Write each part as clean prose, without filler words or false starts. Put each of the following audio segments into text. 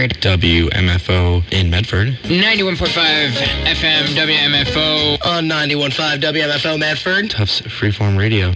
WMFO in Medford. 91.5 FM WMFO. On 91.5 WMFO Medford. Tufts Freeform Radio.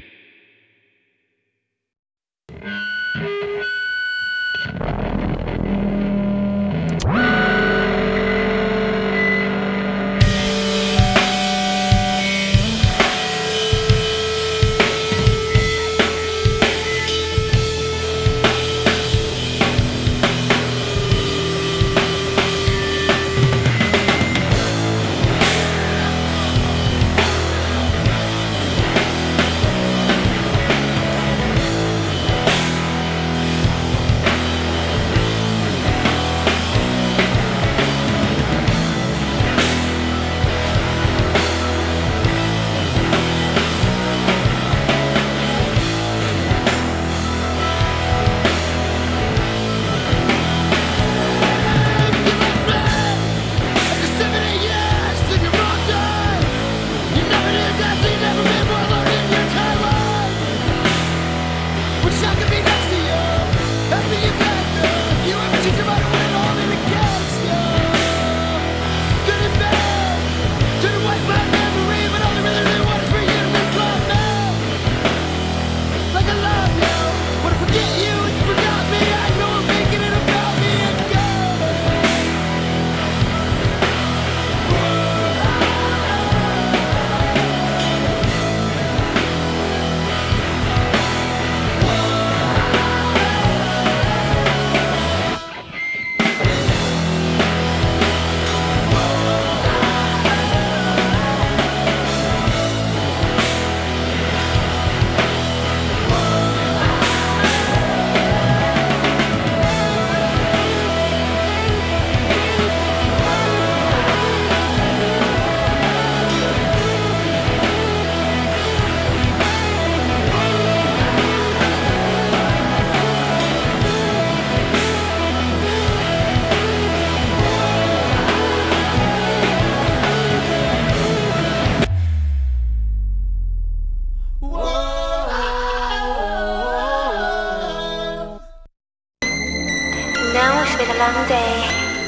long day.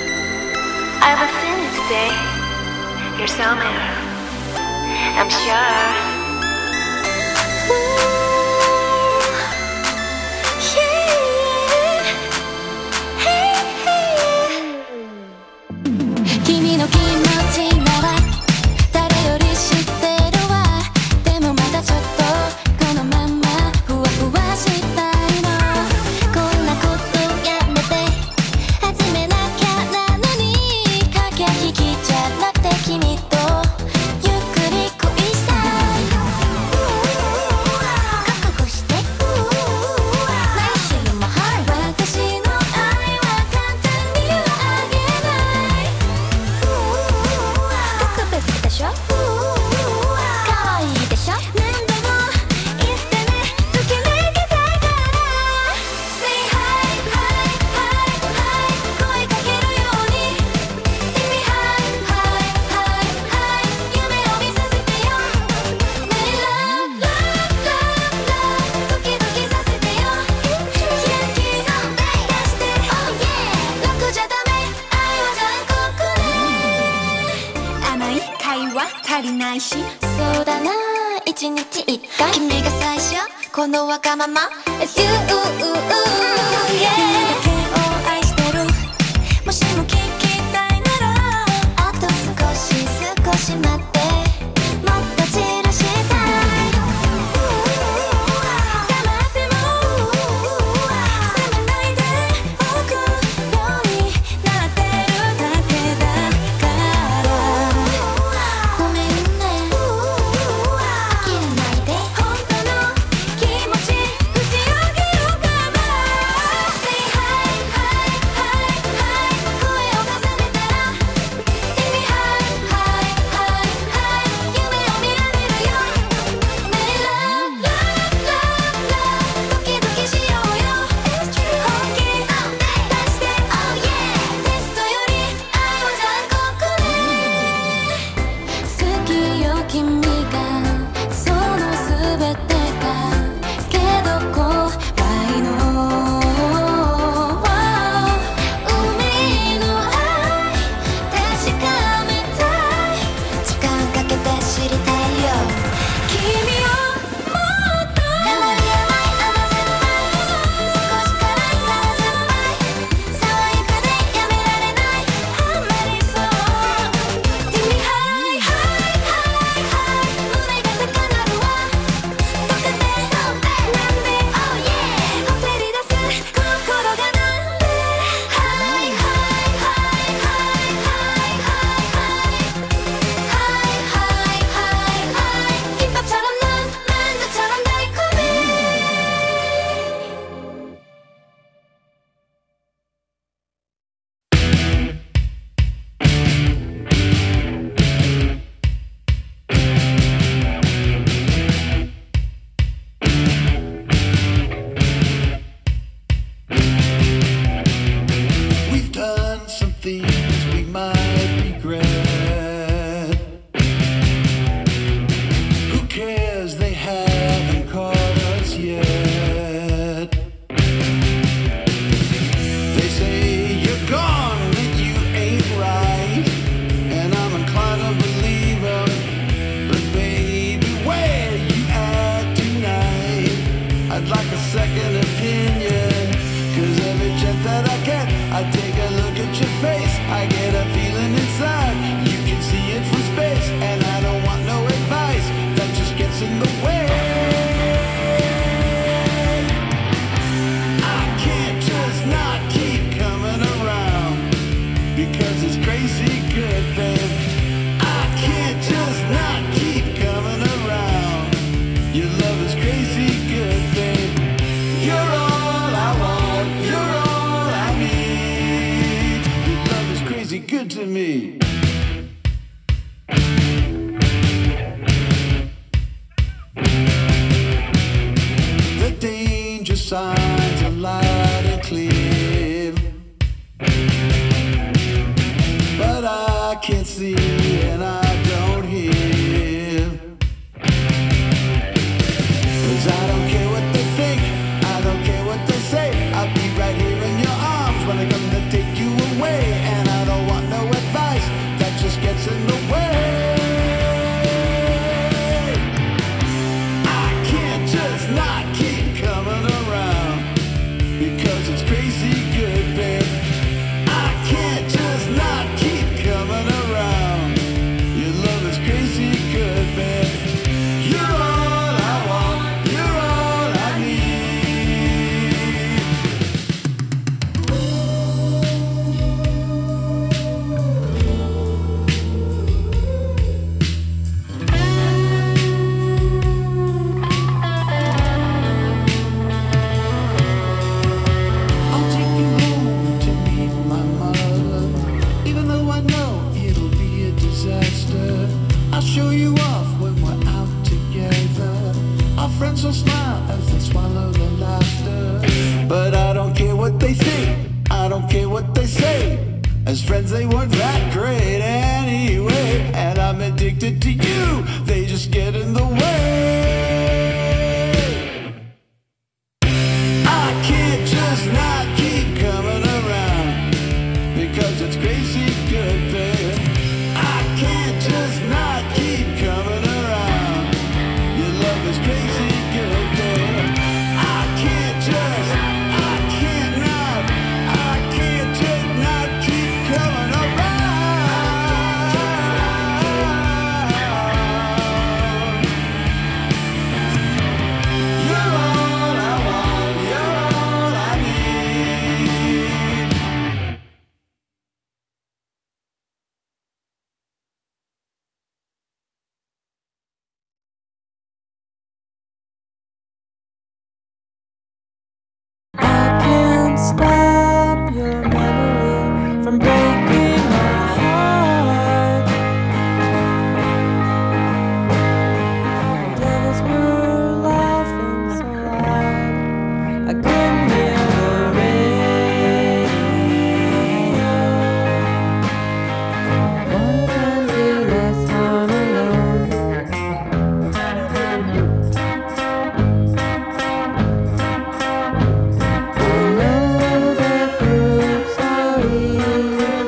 I will send you today. You're somewhere, I'm sure. 足りないし、そうだな、一日一回君が最初、このわがまま It's you、君だけを愛してる、もしも聞きたいならあと少し少し待って、もっと散らしたい、黙っても責めないでおくようになってるだけだからごめんね、諦めないで本当の気持ち打ち明けようかな Say hi some things we might regret. Who cares? They haven't caught us yet. They say you're gone when you ain't right, and I'm inclined to believe them. But baby, where you at tonight? I'd like a second opinion, 'cause every chance that I get, I take a look at your face. I get a feeling inside, you can see it from space. And I don't want no advice, that just gets in the way. I can't just not keep coming around, because it's crazy good, babe. I can't just not keep coming around. Your love is crazy good, babe. You're all I want, you're all I need. Your love is crazy good to me. The danger signs are loud and clear, but I can't see and I don't hear. 'Cause I don't care what they think, I don't care what they say. I'll be right here in your arms when I come to take you away. And I don't want no advice, that just gets in the way. I can't just not keep coming around, because it's crazy good, babe. I can't just not keep coming around. Your love is crazy good, babe. You're all I want, you're all I need. I'll take you home to meet my mother, even though I know it'll be a disaster. I'll show you off when we're out together. Our friends will smile as they swallow their laughter. But I don't care what they think, I don't care what they say. As friends they weren't that great anyway. And I'm addicted to you, they just get in the way. I can't just not keep coming around, because it's crazy good, babe. I can't just not keep coming around. Your love is crazy good, babe. I can't just not keep coming around. You're all I want, you're all I need. I can't stop your memory from breaking my heart. Devils were laughing so loud I couldn't hear the radio. One tiny last time alone. I know that groups are evil.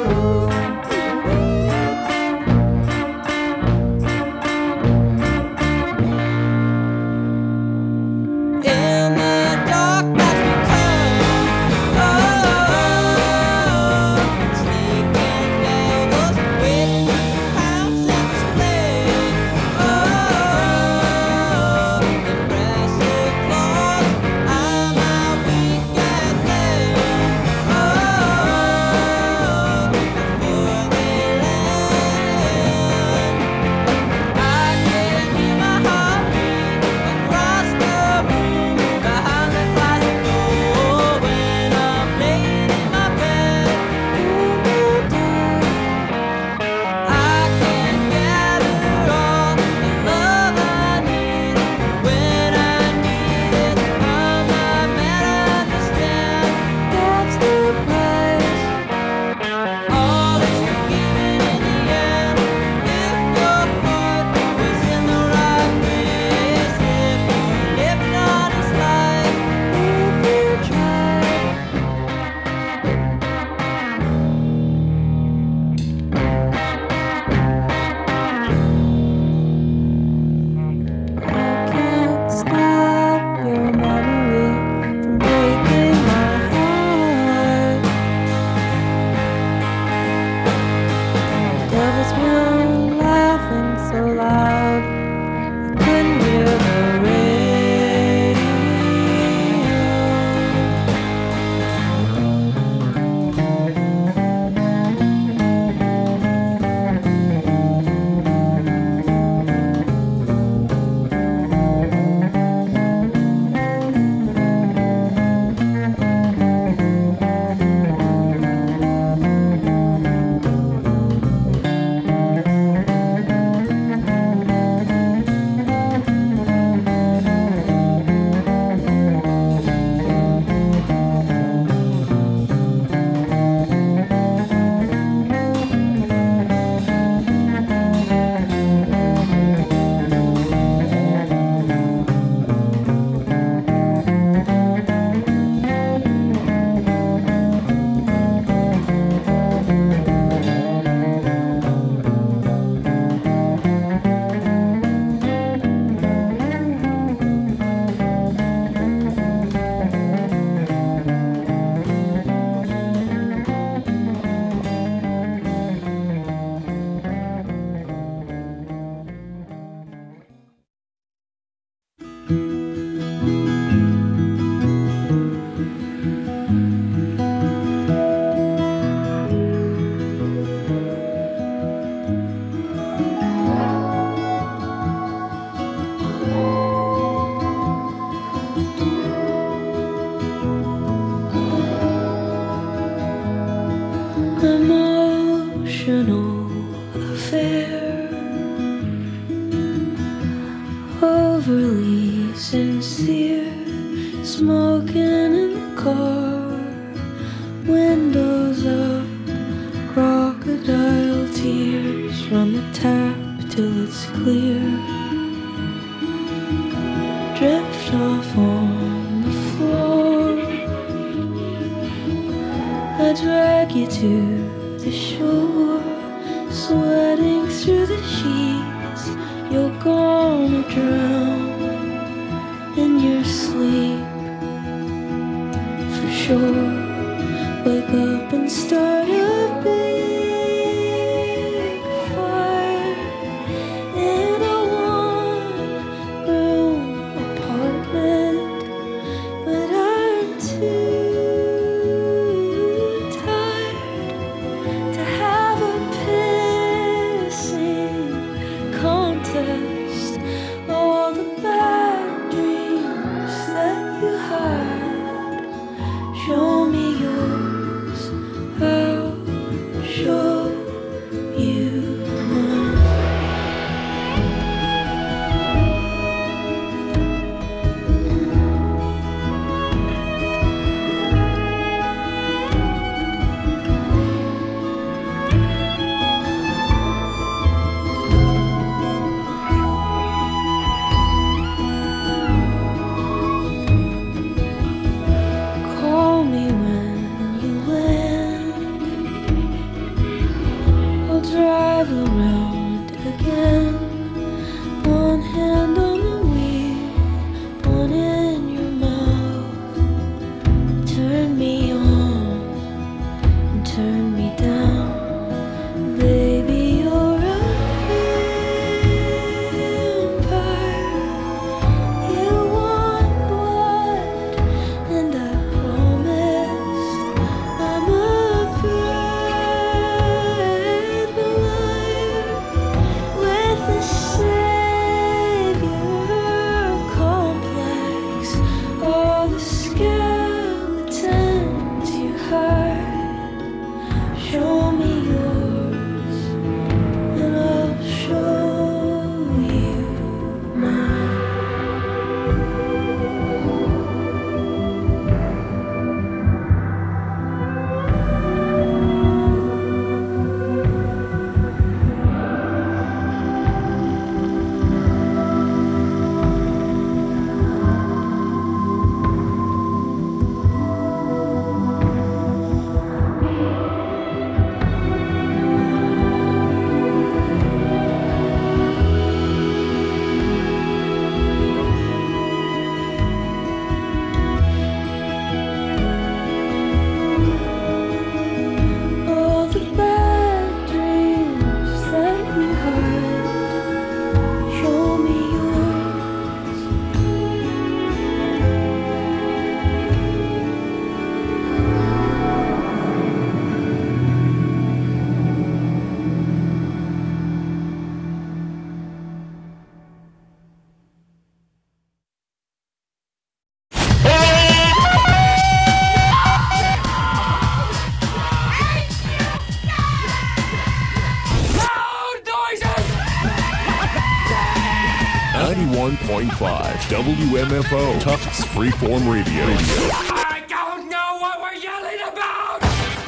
emotional affair, overly sincere, smoking in the car, windows up, crocodile tears, run the tap till it's clear, drift off on the floor, I drag you to the shore, sweating through the sheets, you're gonna drown in your sleep, for sure. Wake up and start a big fire in a one-room apartment, but I'm too tired to have a pissing contest. All the bad dreams that you had, show me yours, I'll show you mine. Call me when you land, I'll drive around again, one hand on the wheel, one in your mouth, turn me on and turn me down, baby you're a vampire, you want blood, and I promised I'm a bride liar with a savior complex, all the skeletons you hide, show me yours and I'll show you mine. All the bad dreams that you had, show me yours. Loud noises! 91.5 WMFO Tufts Freeform Radio. I don't know what we're yelling about!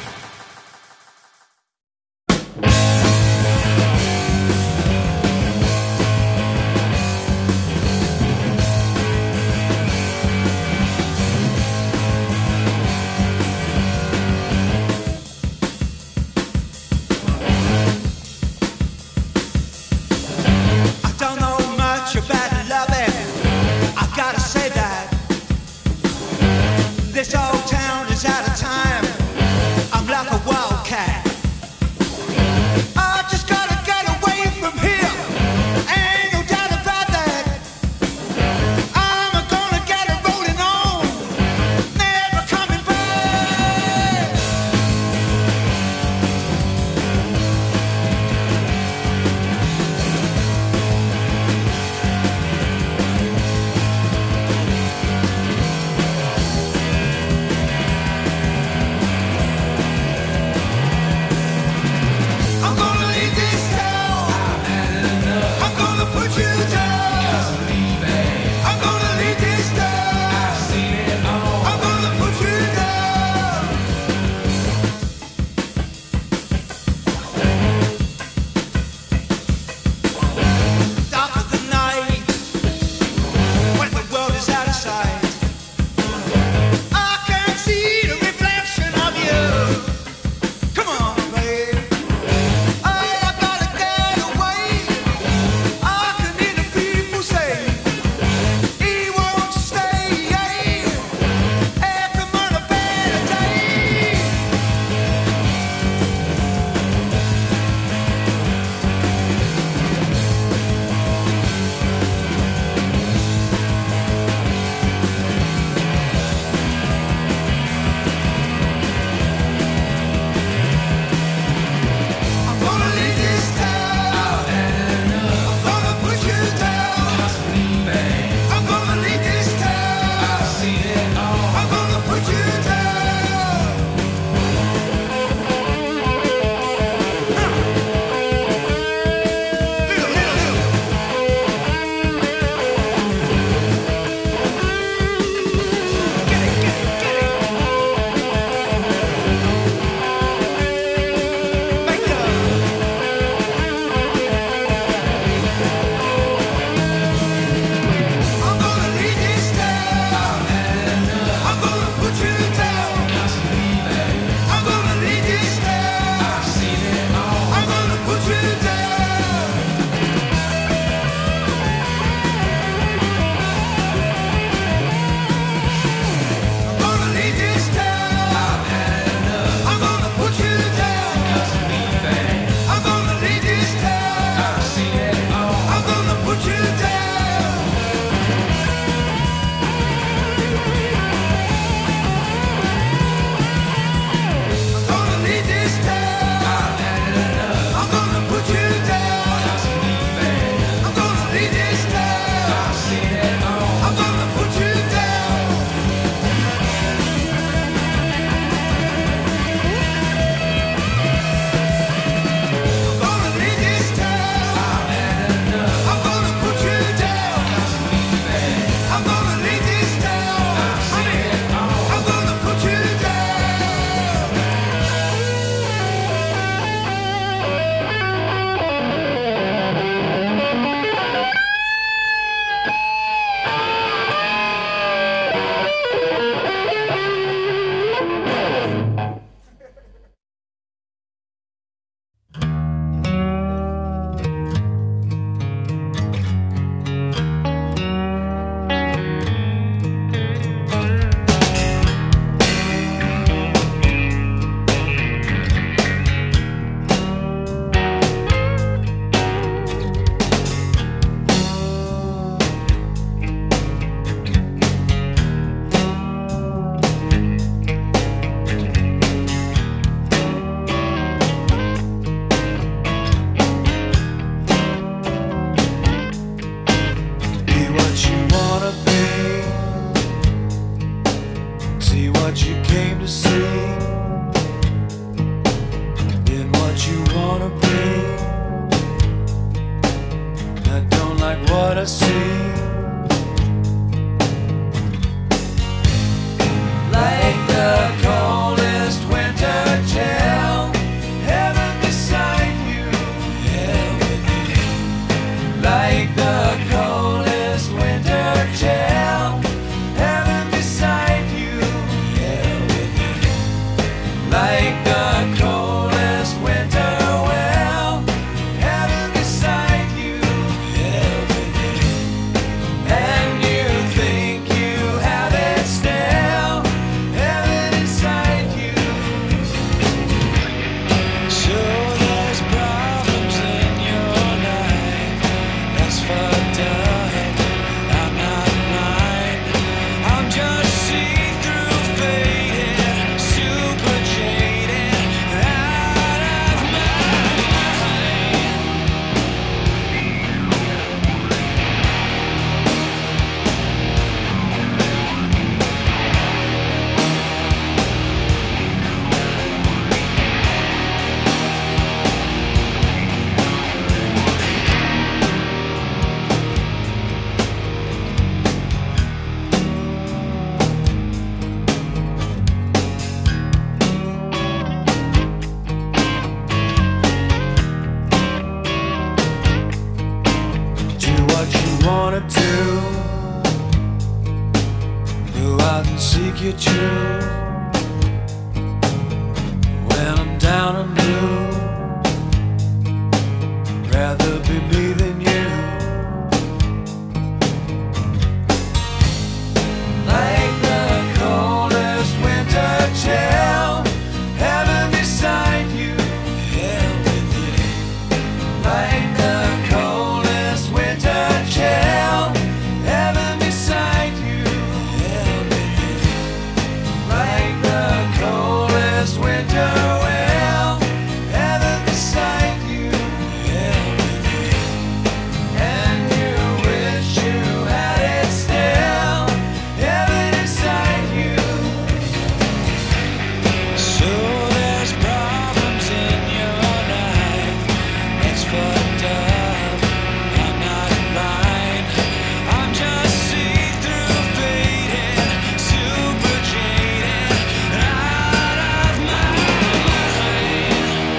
I don't know much about loving, I gotta say that. wanna see. Like the coldest winter chill, heaven beside you, hell with you. Like the coldest winter chill, heaven beside you, hell with you. Like the coldest winter well, heaven beside you, hell with you. And you think you have it still, heaven inside you. So there's problems in your life, that's fucked up. I'm not blind, I'm just see-through faded, super jaded, out of my mind. Do what you wanna do. Go out and seek your truth. When I'm down and blue, rather be me than you. Like the coldest winter chill, heaven beside you, hell with you. Like the coldest winter chill, heaven beside you, hell with you. Like the coldest winter well, heaven beside you, hell with you. And you wish you had it still, heaven inside you. So there's problems in your life, that's fucked up. I'm not blind, I'm just see-through faded, super jaded, out of my mind.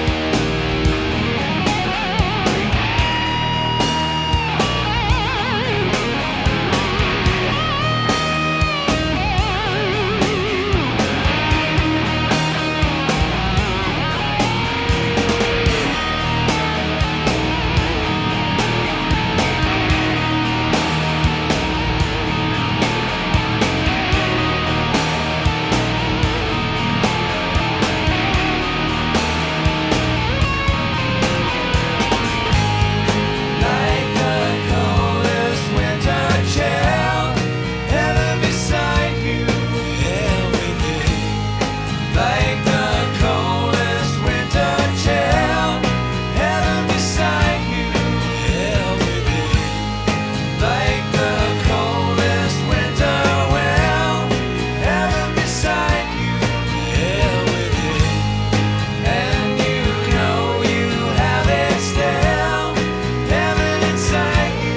Like the coldest winter chill, heaven beside you, hell with you. Like the coldest winter chill, heaven beside you, hell with you. Like the coldest winter well, heaven beside you, hell with you. And you know you have it still, heaven inside you.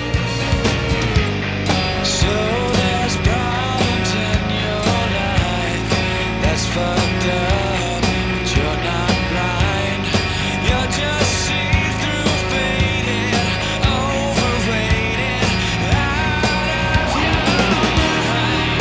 So there's problems in your life, that's fucked up, but you're not blind. You're just see-through faded, overrated, out of your mind.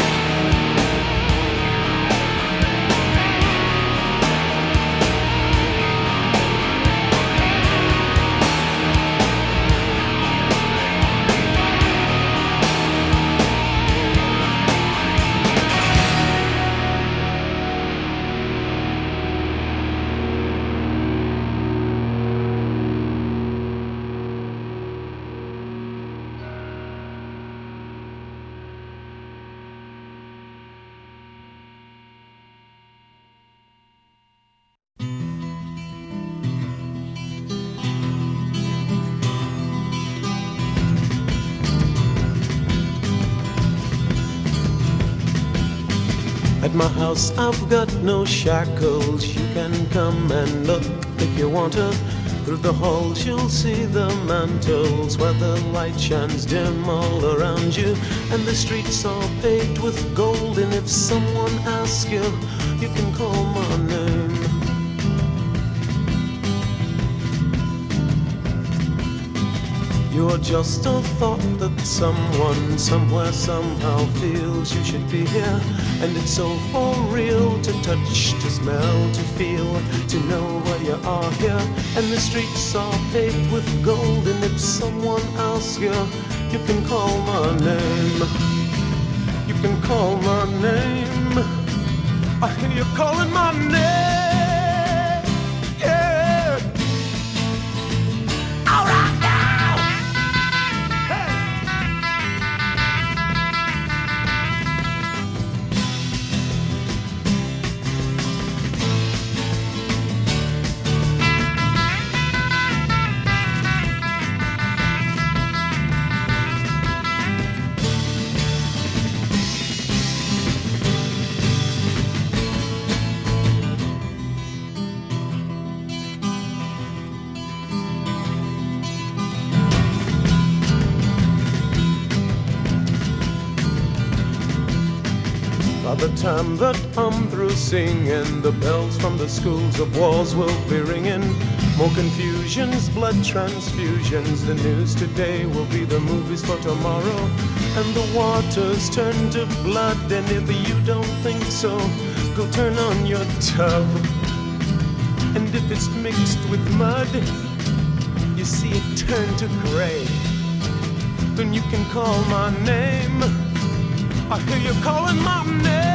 At my house I've got no shackles. You can come and look if you want to. Through the halls you'll see the mantles where the light shines dim all around you, and the streets are paved with gold, and if someone asks you, you can call my name. You're just a thought that someone, somewhere, somehow feels you should be here. And it's so for real to touch, to smell, to feel, to know where you are here. And the streets are paved with gold, and if someone asks you, you can call my name. You can call my name. I hear you calling my name. Yeah. All right now. Hey. By the time that I'm through singing, the bells from the schools of wars will be ringing. More confusions, blood transfusions. The news today will be the movies for tomorrow. And the waters turn to blood, and if you don't think so, go turn on your tub. And if it's mixed with mud, you see it turn to gray. Then you can call my name. I hear you calling my name.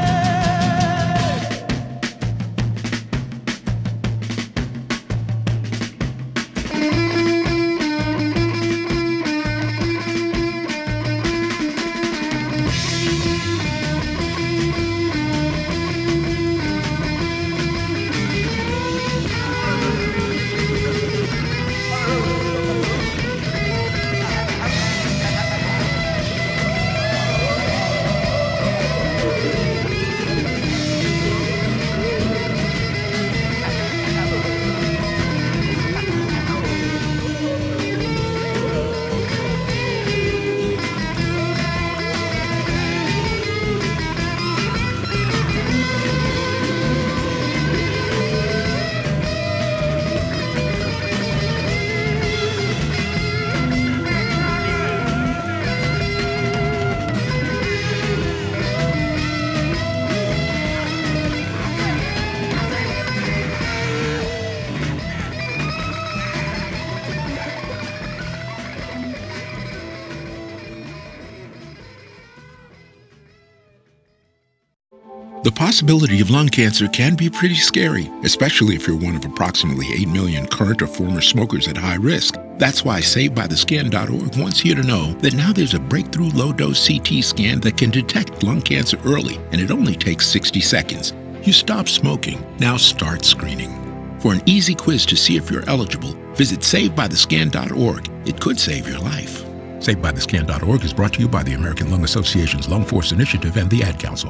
The possibility of lung cancer can be pretty scary, especially if you're one of approximately 8 million current or former smokers at high risk. That's why SaveByTheScan.org wants you to know that now there's a breakthrough low-dose CT scan that can detect lung cancer early, and it only takes 60 seconds. You stop smoking, now start screening. For an easy quiz to see if you're eligible, visit SaveByTheScan.org. It could save your life. SaveByTheScan.org is brought to you by the American Lung Association's Lung Force Initiative and the Ad Council.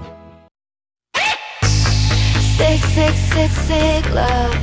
Sick, sick, sick, sick love.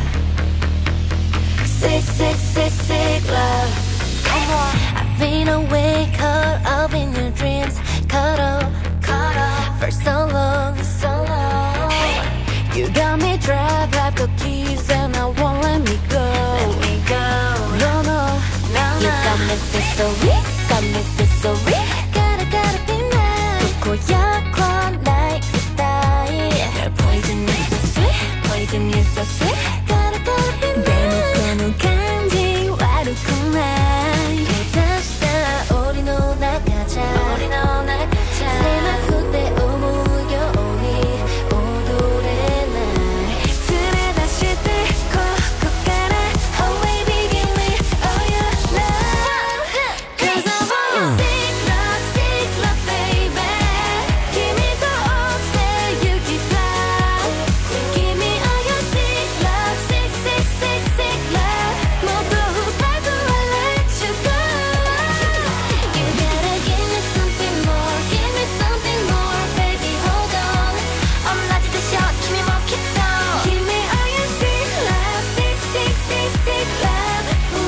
Sick, sick, sick, sick love. Come on. I've been awake, caught up in your dreams. Caught up for so long, so long. Hey. You got me trapped, I've got keys and I won't let me go. Let me go. No, no, no, you got me feel so weak, got me feel so weak. Gotta be mine. 고야 quiet 날 poison is so sweet, poison is so sweet. Gotta be mine. 대놓고는 감지와르구나. 괜찮다 우리 놀아가자. 세마 그때 오무려 오니 오도래 날 술에 다시 들고 걷가라. Oh baby give me all your love. Cause I want sick love baby. Give me the old stay you keep love. Give me all your sick love, sick love. 모두 밟고 I let you go. You gotta give me something more, baby hold on. 엄라지도 셔 힘이 먹겠어. Give me all your sick love, sick love. 모두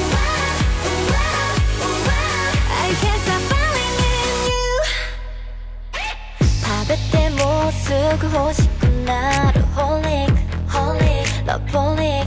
く欲しくなる Holic Loveholic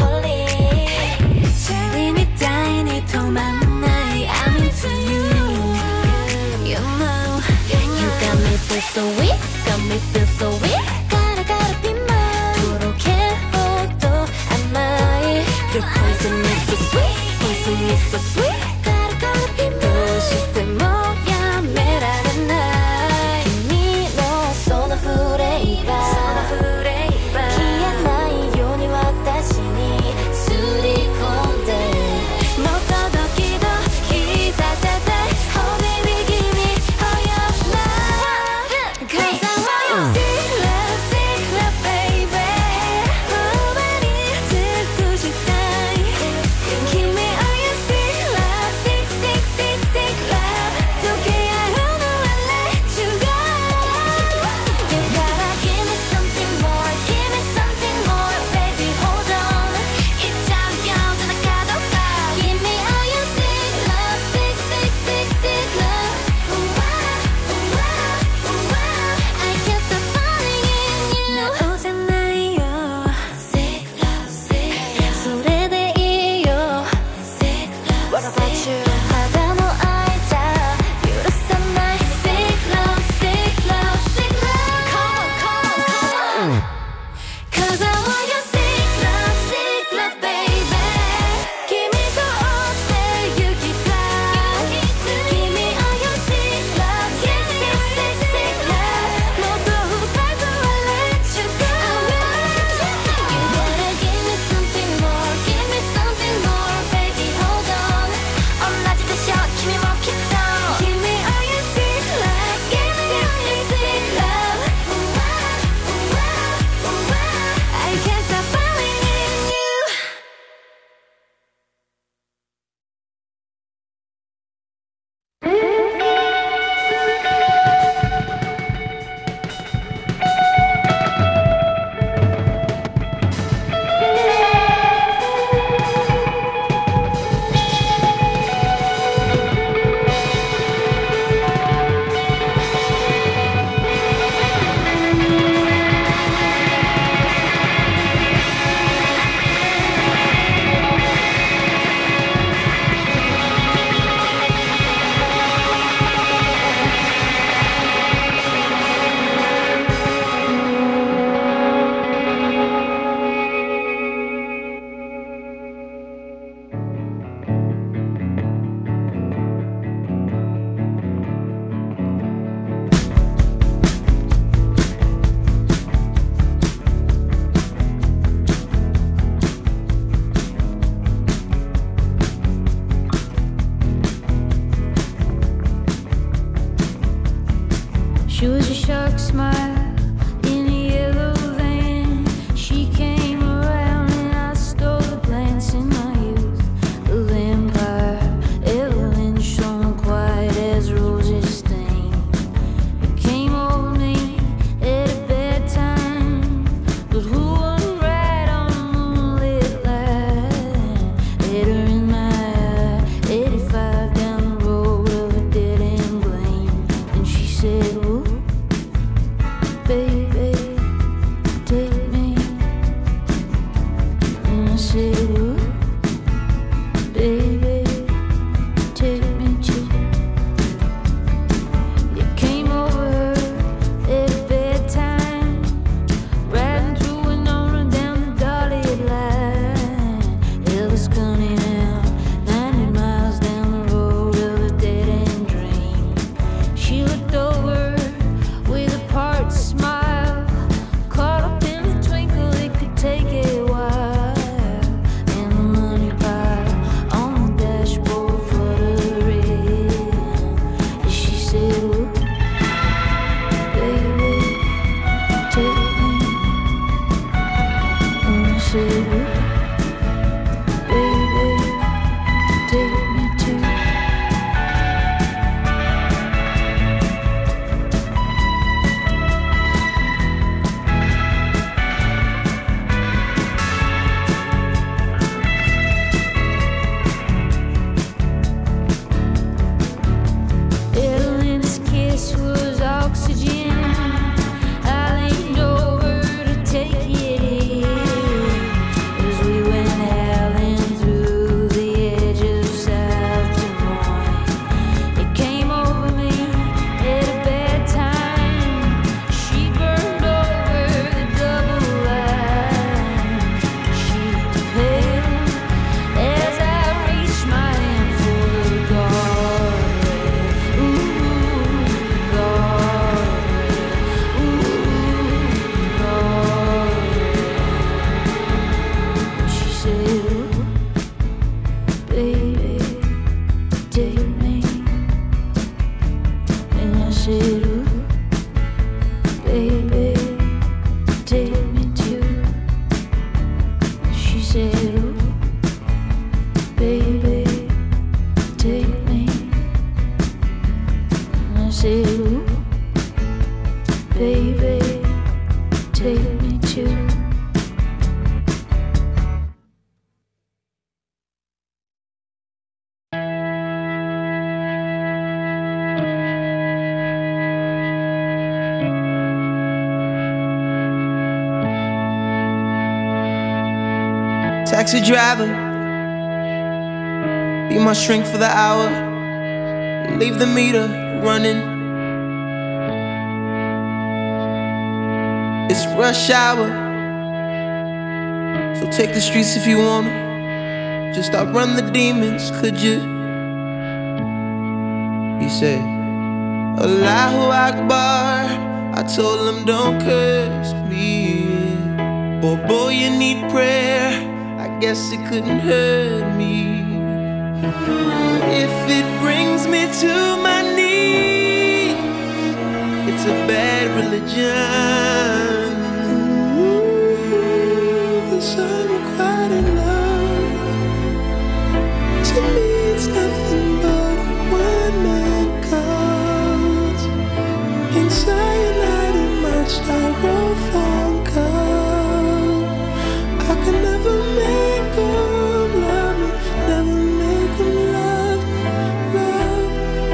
チェリーみたいに止まんない I'm into you You know You got me feel so weak Got me feel so weak gotta be mine とろけほど甘い Your poison is so sweet Poison is so sweet gotta be mine どうしてもやめられない君のそのフレーバー消えないように私にすり込んでもっとドキドキさせて Oh baby give me all your love Cause I want your sick love baby 頬張り尽くしたい Give me all your sick love sick love 時計あるのは let you go You gotta give me something more Give me something more baby hold on いっちゃうよ背中どか Give me all your sick love sick love Ooh I can't stop falling in you なおじゃないよ Sick love それでいいよ Sick love What about you 肌の愛じゃ許さない Sick love Come on Cause I want your sick love baby 君と落ちて行きたい Give me all your sick love sick love もっと深くは let you go You gotta give me something more Give me something more baby hold on 同じでしょ君もきっと Give me all your sick love Give me your sick love I can't stop falling in you She was a shark smile in a yellow van. She came around and I stole a glance in my youth. The vampire Evelyn shone quiet as roses stain. It came over me at a bad time, but who wasn't right on the moonlit line? Had her in my eye, 85 down the road of a dead end lane, and she said, "Whoa." Taxi driver, be my shrink for the hour. Leave the meter running. It's rush hour, so take the streets if you wanna. Just outrun the demons, could you? He said, Allahu Akbar. I told him don't curse me. Boy, you need prayer. I guess it couldn't hurt me. If it brings me to my knees, it's a bad religion. This unrequited love, to me it's nothing but a one-man cult. In cyanide in my styrofoam cup, I can never make them love me, never make them love me, love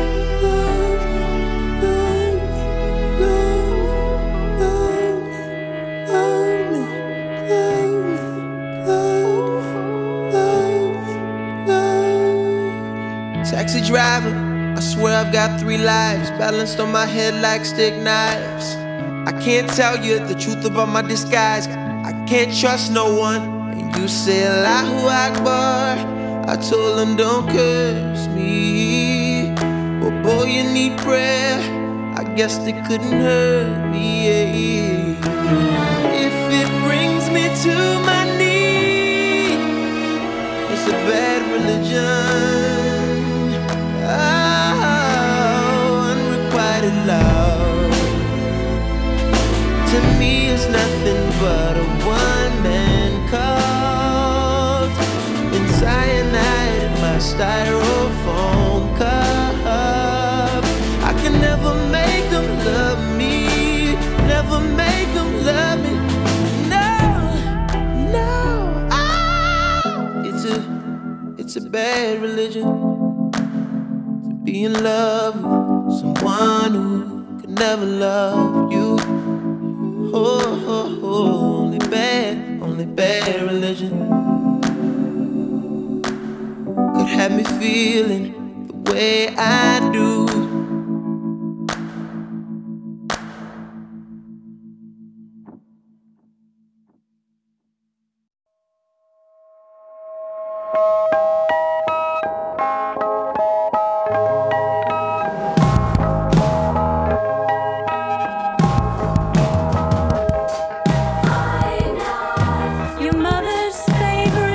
me. Taxi driver, I swear I've got 3 lives balanced on my head like stick knives. I can't tell you the truth about my disguise. I can't trust no one. And you say Allahu Akbar. I told him don't curse me. But boy, you need prayer. I guess they couldn't hurt me. If it brings me to my knees, it's a bad religion. Oh, unrequited love, to me it's nothing but a one-man cult. In cyanide in my styrofoam cup, I can never make them love me, never make them love me. No, no, it's a bad religion to be in love with someone who could never love you. Oh, only bad religion could have me feeling the way I do.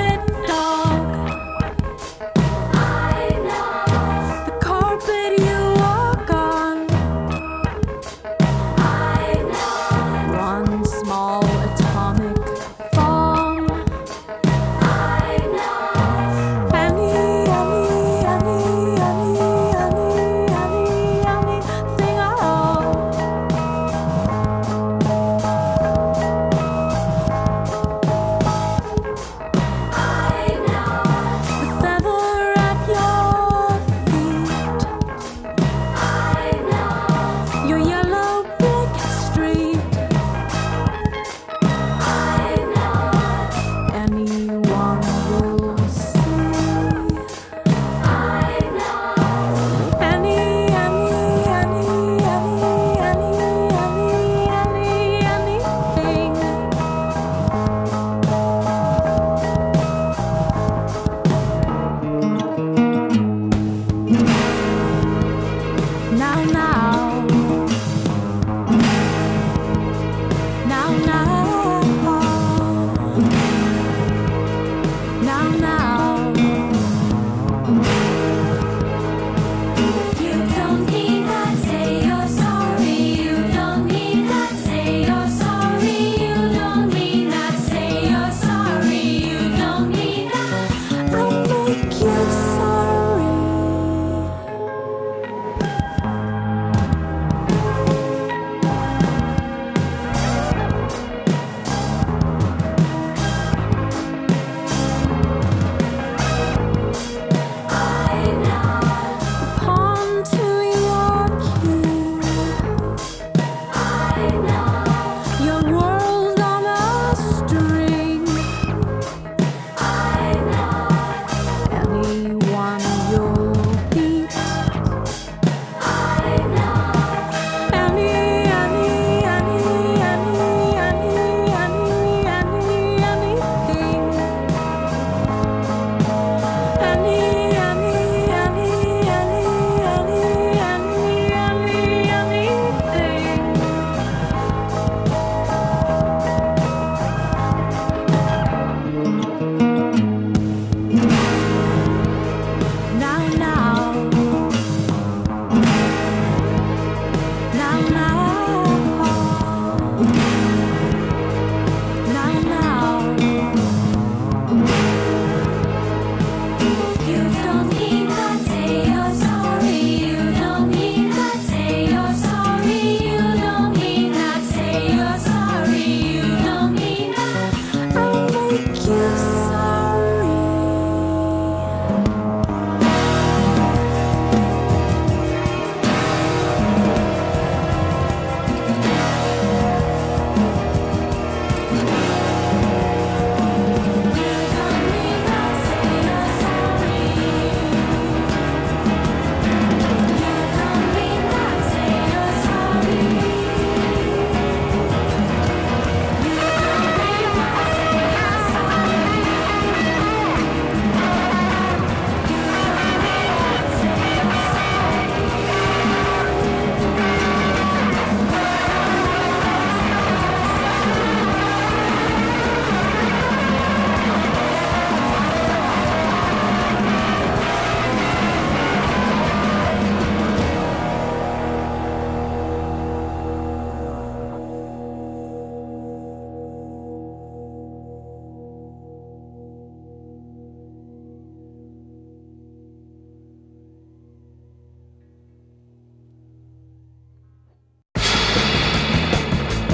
Carpet you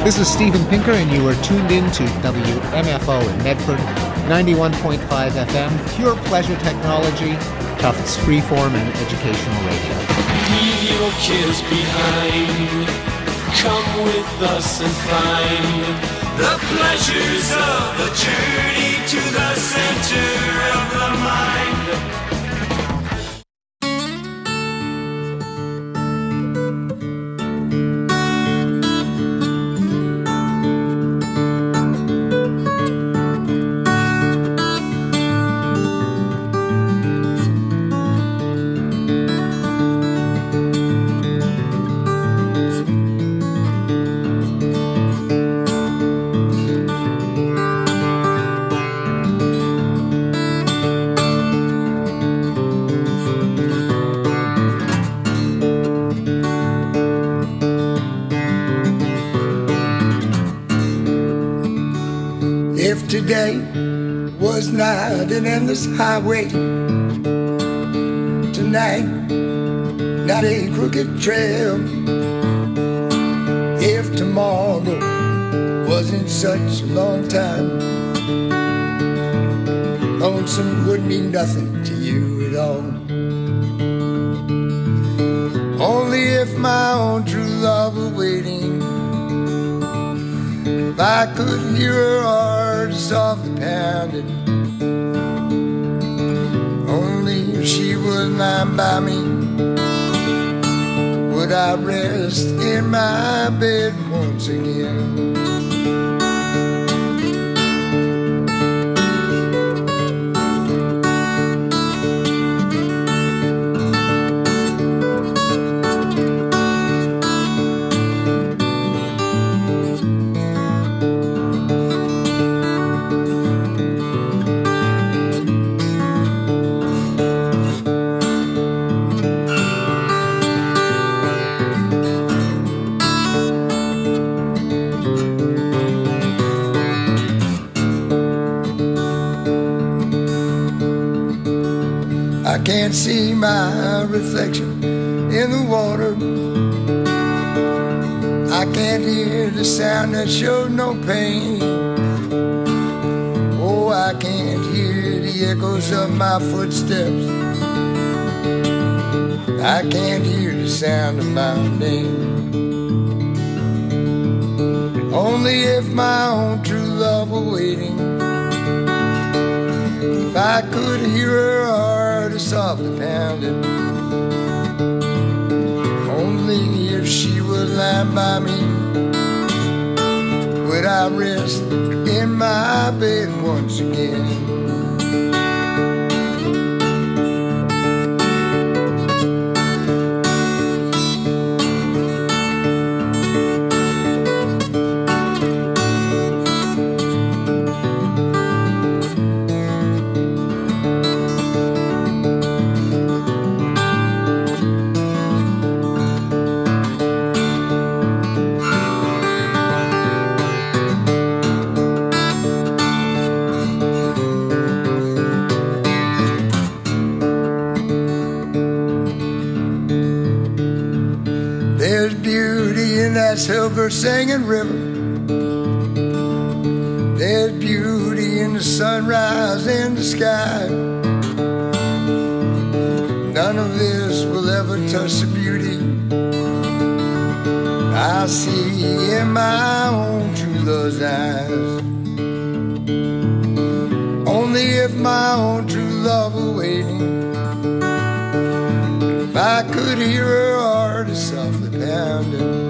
This is Steven Pinker, and you are tuned in to WMFO in Medford, 91.5 FM, pure pleasure technology, Tufts freeform and educational radio. Leave your kids behind. Come with us and find the pleasures of a journey to the center of the mind. Today was not an endless highway. Tonight, not a crooked trail. If tomorrow wasn't such a long time, lonesome would mean nothing to you at all. Only if my own true love were waiting, if I could hear her heart softly pounding, only if she was lying by me would I rest in my bed once again. I can't see my reflection in the water. I can't hear the sound that shows no pain. Oh, I can't hear the echoes of my footsteps. I can't hear the sound of my name. Only if my own true love were waiting, if I could hear her heart softly pounding, only if she was lying by me would I rest in my bed once again. Silver singing river, there's beauty in the sunrise in the sky. None of this will ever touch the beauty I see in my own true love's eyes. Only if my own true love were waiting, if I could hear her heart softly pounding,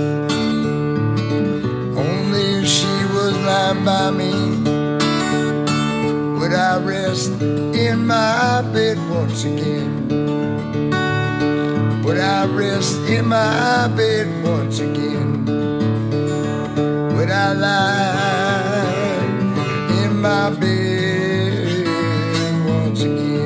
lying by me would I rest in my bed once again. Would I rest in my bed once again? Would I lie in my bed once again?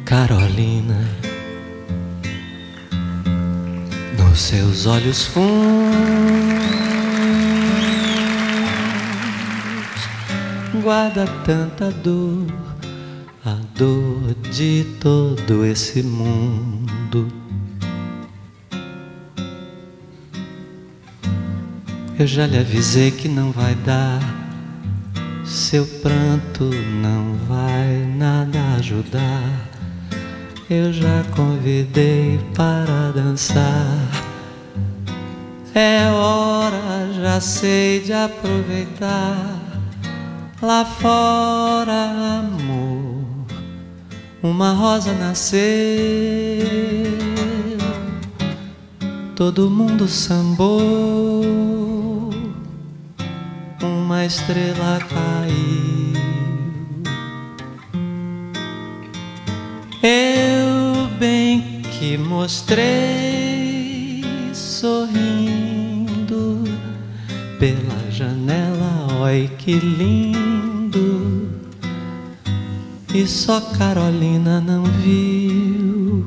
Carolina, nos seus olhos fundos guarda tanta dor, a dor de todo esse mundo. Eu já lhe avisei que não vai dar, seu pranto não vai nada ajudar. Eu já convidei para dançar. É hora, já sei, de aproveitar. Lá fora, amor, uma rosa nasceu. Todo mundo sambou, uma estrela caiu. Eu bem que mostrei, sorrindo pela janela, oi que lindo. E só Carolina não viu.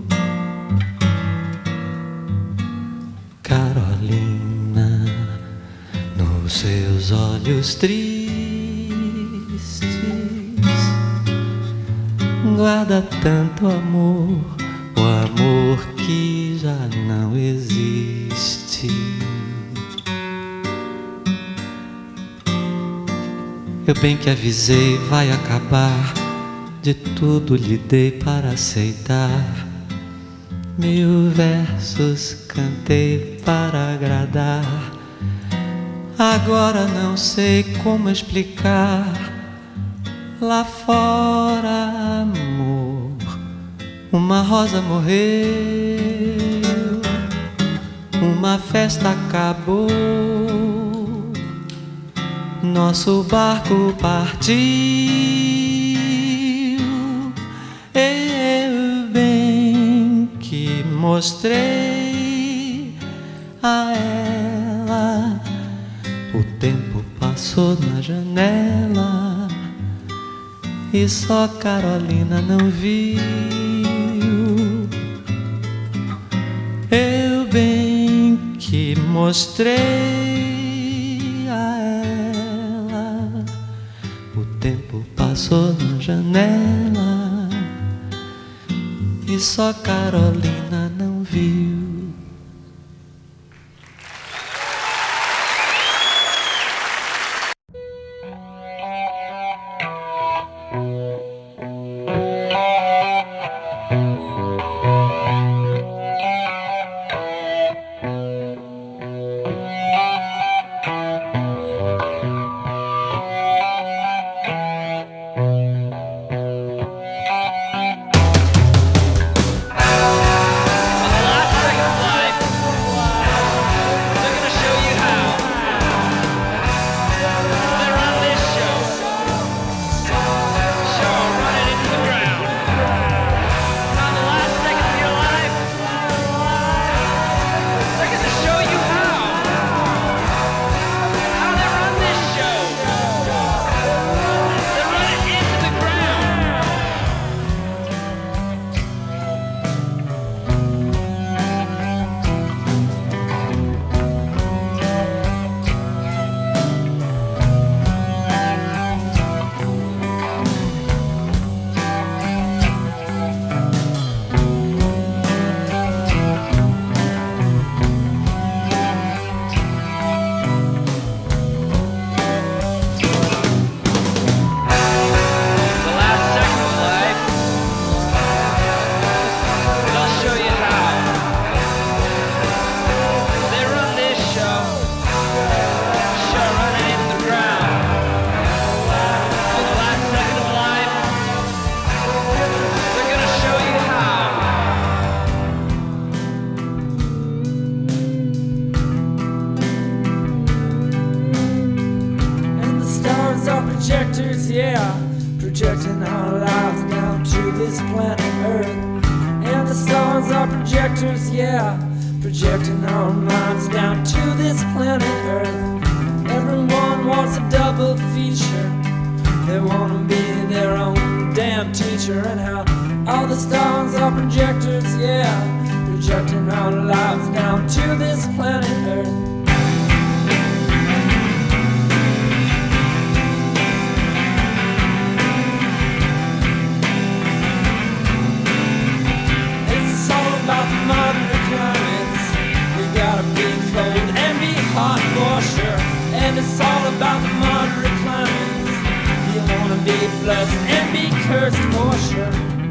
Carolina, nos seus olhos tristes guarda tanto amor, o amor que já não existe. Eu bem que avisei, vai acabar, de tudo lhe dei para aceitar. 1000 versos cantei para agradar. Agora não sei como explicar. Lá fora, amor, uma rosa morreu, uma festa acabou, nosso barco partiu. Eu bem que mostrei a ela, o tempo passou na janela e só Carolina não viu. Eu bem que mostrei a ela, o tempo passou na janela e só Carolina não viu. Projectors, yeah, projecting our lives down to this planet Earth. And the stars are projectors, yeah, projecting our minds down to this planet Earth. Everyone wants a double feature. They want to be their own damn teacher. And how All the stars are projectors, yeah, projecting our lives down to this planet Earth. It's all about the moderate climates. We gotta be cold and be hot for sure. And it's all about the moderate climates. You wanna be blessed and be cursed for sure.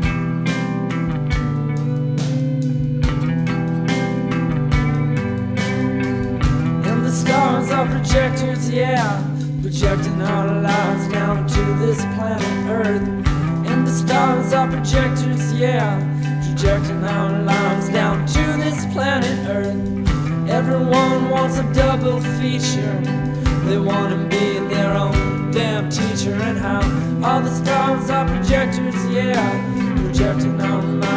Stars are projectors, yeah, projecting our lives down to this planet Earth. And the stars are projectors, yeah, projecting our lives down to this planet Earth. Everyone wants a double feature. They want to be their own damn teacher. And how all the stars are projectors, yeah, projecting our lives